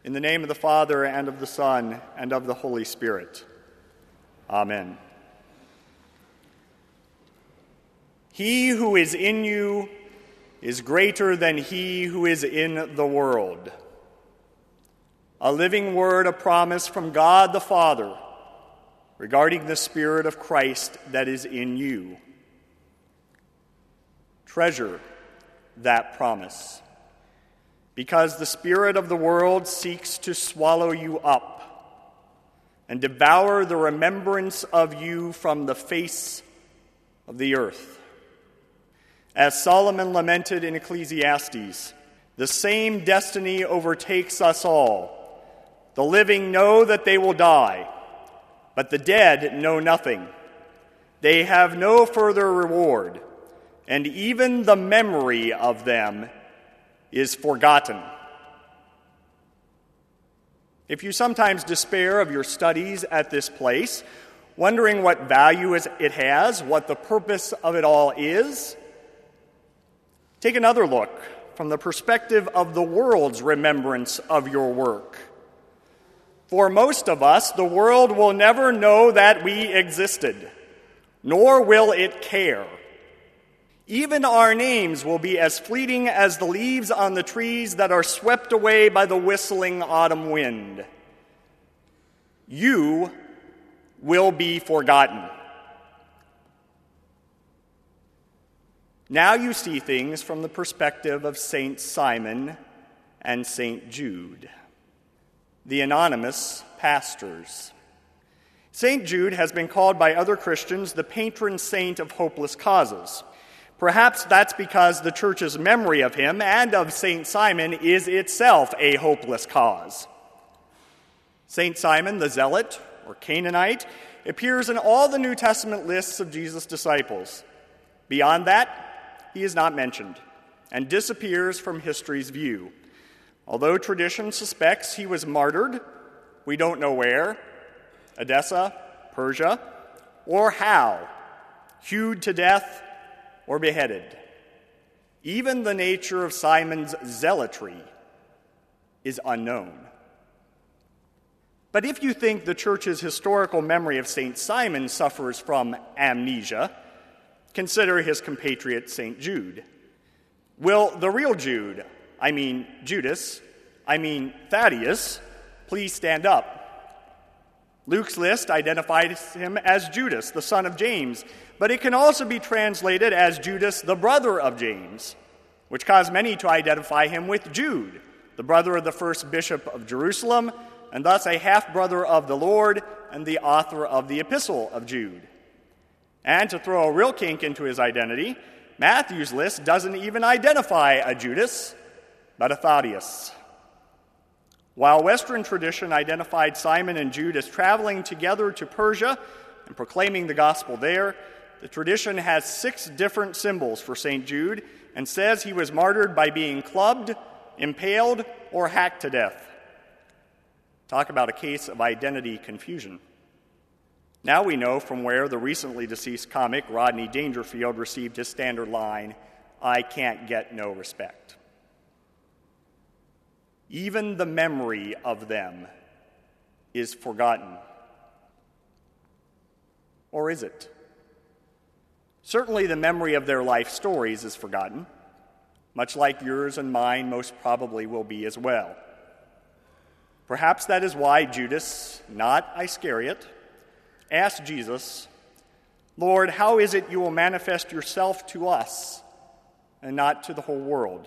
In the name of the Father, and of the Son, and of the Holy Spirit. Amen. He who is in you is greater than he who is in the world. A living word, a promise from God the Father regarding the Spirit of Christ that is in you. Treasure that promise, because the spirit of the world seeks to swallow you up and devour the remembrance of you from the face of the earth. As Solomon lamented in Ecclesiastes, the same destiny overtakes us all. The living know that they will die, but the dead know nothing. They have no further reward, and even the memory of them is forgotten. If you sometimes despair of your studies at this place, wondering what value it has, what the purpose of it all is, take another look from the perspective of the world's remembrance of your work. For most of us, the world will never know that we existed, nor will it care. Even our names will be as fleeting as the leaves on the trees that are swept away by the whistling autumn wind. You will be forgotten. Now you see things from the perspective of Saint Simon and Saint Jude, the anonymous pastors. Saint Jude has been called by other Christians the patron saint of hopeless causes. Perhaps that's because the Church's memory of him and of Saint Simon is itself a hopeless cause. Saint Simon the Zealot, or Canaanite, appears in all the New Testament lists of Jesus' disciples. Beyond that, he is not mentioned and disappears from history's view. Although tradition suspects he was martyred, we don't know where, Edessa, Persia, or how, hewed to death, or beheaded. Even the nature of Simon's zealotry is unknown. But if you think the Church's historical memory of St. Simon suffers from amnesia, consider his compatriot St. Jude. Will the real Jude, Judas, Thaddeus, please stand up? Luke's list identifies him as Judas, the son of James, but it can also be translated as Judas, the brother of James, which caused many to identify him with Jude, the brother of the first bishop of Jerusalem, and thus a half-brother of the Lord and the author of the Epistle of Jude. And to throw a real kink into his identity, Matthew's list doesn't even identify a Judas, but a Thaddeus. While Western tradition identified Simon and Jude as traveling together to Persia and proclaiming the gospel there, the tradition has 6 different symbols for St. Jude and says he was martyred by being clubbed, impaled, or hacked to death. Talk about a case of identity confusion. Now we know from where the recently deceased comic Rodney Dangerfield received his standard line, "I can't get no respect." Even the memory of them is forgotten. Or is it? Certainly the memory of their life stories is forgotten, much like yours and mine most probably will be as well. Perhaps that is why Judas, not Iscariot, asked Jesus, "Lord, how is it you will manifest yourself to us and not to the whole world?"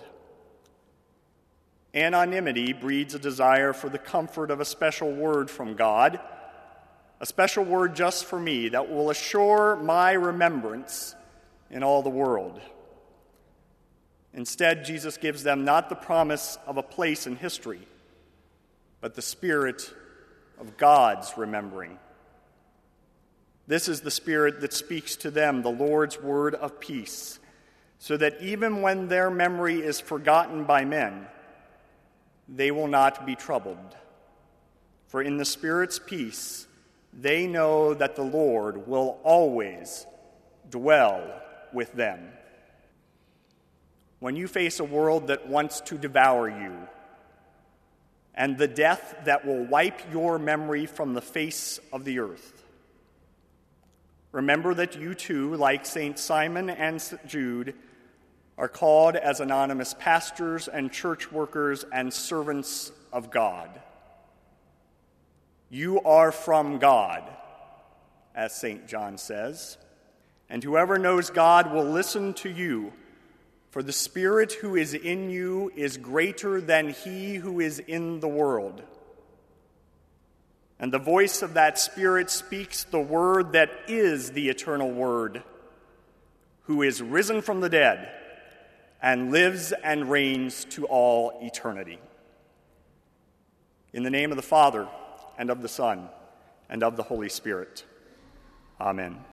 Anonymity breeds a desire for the comfort of a special word from God, a special word just for me that will assure my remembrance in all the world. Instead, Jesus gives them not the promise of a place in history, but the spirit of God's remembering. This is the spirit that speaks to them the Lord's word of peace, so that even when their memory is forgotten by men, they will not be troubled. For in the Spirit's peace, they know that the Lord will always dwell with them. When you face a world that wants to devour you, and the death that will wipe your memory from the face of the earth. Remember that you too, like St. Simon and St. Jude, are called as anonymous pastors and church workers and servants of God. You are from God, as St. John says, and whoever knows God will listen to you, for the Spirit who is in you is greater than he who is in the world. And the voice of that Spirit speaks the word that is the eternal Word, who is risen from the dead and lives and reigns to all eternity. In the name of the Father, and of the Son, and of the Holy Spirit. Amen.